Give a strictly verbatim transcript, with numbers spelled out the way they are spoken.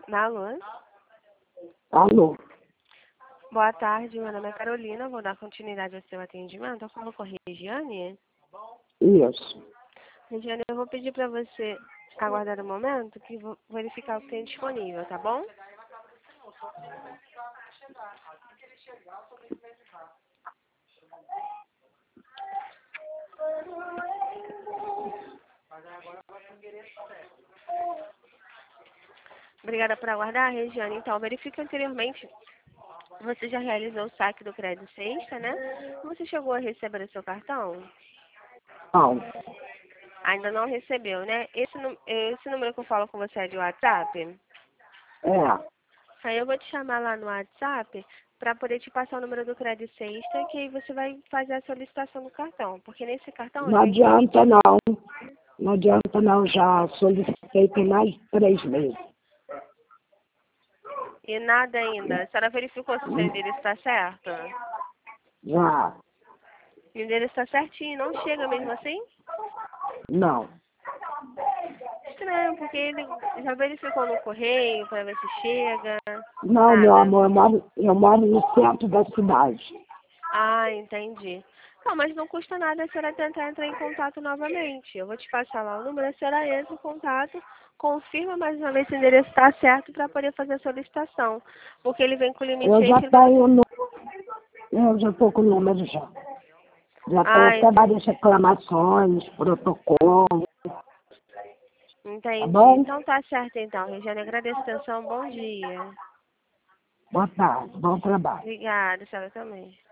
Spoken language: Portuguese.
Alô? Alô? Boa tarde, meu nome é Carolina, vou dar continuidade ao seu atendimento. Eu falo com a Regiane. Isso. Regiane, eu vou pedir para você aguardar um momento que vou verificar o que tem disponível, tá bom? Obrigada por aguardar, Regiane. Então, verifique anteriormente. Você já realizou o saque do crédito sexta, né? Você chegou a receber o seu cartão? Não. Ainda não recebeu, né? Esse, nu- esse número que eu falo com você é de WhatsApp? É. Aí eu vou te chamar lá no WhatsApp para poder te passar o número do crédito sexta, que aí você vai fazer a solicitação do cartão. Porque nesse cartão Não ele vem com... adianta não. Não adianta não. Já solicitei tem mais de três meses. E nada ainda. A senhora verificou se o seu endereço está certo? Já. O endereço está certinho, não chega mesmo assim? Não. Estranho, porque ele já verificou no correio para ver se chega. Não, meu Nada. amor, eu moro, eu moro no centro da cidade. Ah, entendi. Não, mas não custa nada a senhora tentar entrar em contato novamente. Eu vou te passar lá o número, a senhora entra em contato, confirma mais uma vez se o endereço está certo para poder fazer a solicitação. Porque ele vem com limite Eu já entre... tenho no... Eu já estou com o número já. Já tem Ah, até ent- várias reclamações, protocolo, tá entendi. bom? Então tá certo então, Regiane. Agradeço a atenção. Bom dia. Boa tarde, bom trabalho. Obrigada, a senhora também.